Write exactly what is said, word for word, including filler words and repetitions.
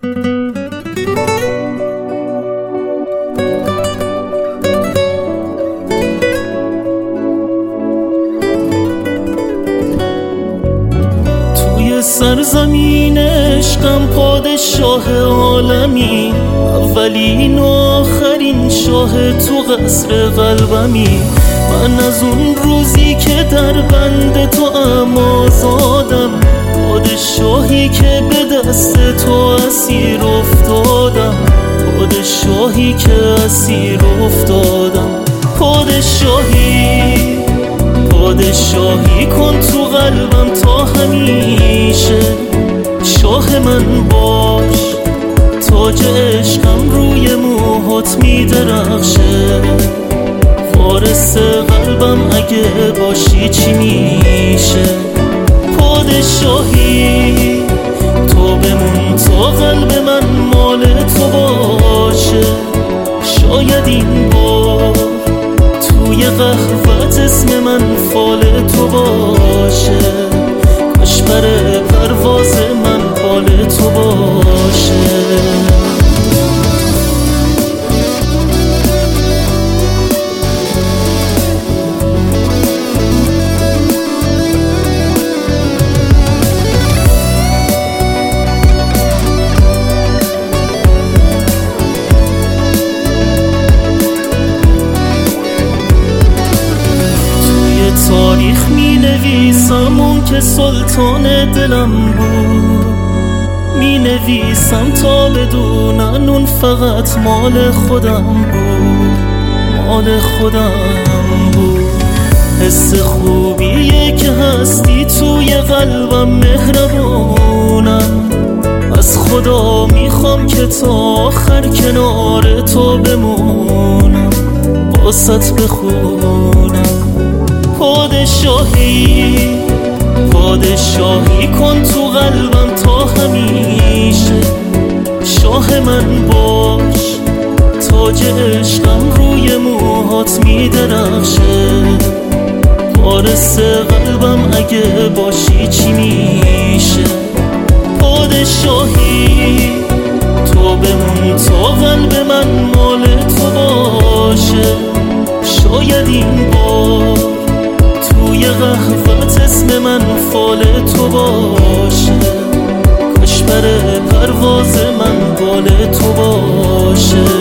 سرزمین عشقم پادشاه عالمی، اولین و آخرین شاه تو قصر قلبمی. من از اون روزی که در بند تو ام آزادم، پادشاهی که به دست تو اسیر افتادم، پادشاهی که اسیر افتادم. پادشاهی پادشاهی کن تو قلبم تا همیشه، شاه من باش، تاج عشقم روی موهات میدرخشه. وارث قلبم اگه باشی چی میشه؟ پادشاهی تو بمون تا قلب من مال تو باشه. شاید این بار توی قهوت اسم من فال تو باشه، کاش بر پرواز من بال تو باشه. تاریخ می نویسم اون که سلطان دلم بود، می نویسم تا بدونن اون فقط مال خودم بود، مال خودم بود. حس خوبیه که هستی توی قلبم، مهربونم. از خدا میخوام که تا آخر کنار تو بمونم، باست بخونم. پادشاهی پادشاهی کن تو قلبم تا همیشه، شاه من باش، تاج عشقم روی موهات میدرخشه. وارث قلبم اگه باشی چی میشه؟ پادشاهی تو بمون تا قلب من مال تو باشه. شاید این بار توی قهوت اسم من فال تو باشه، کاش بر پرواز من بال تو باشه.